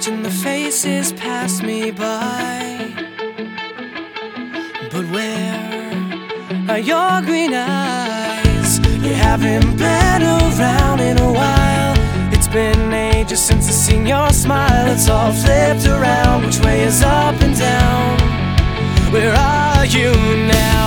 watching the faces pass me by. But where are your green eyes? You haven't been around in a while. It's been ages since I've seen your smile. It's all flipped around. Which way is up and down? Where are you now?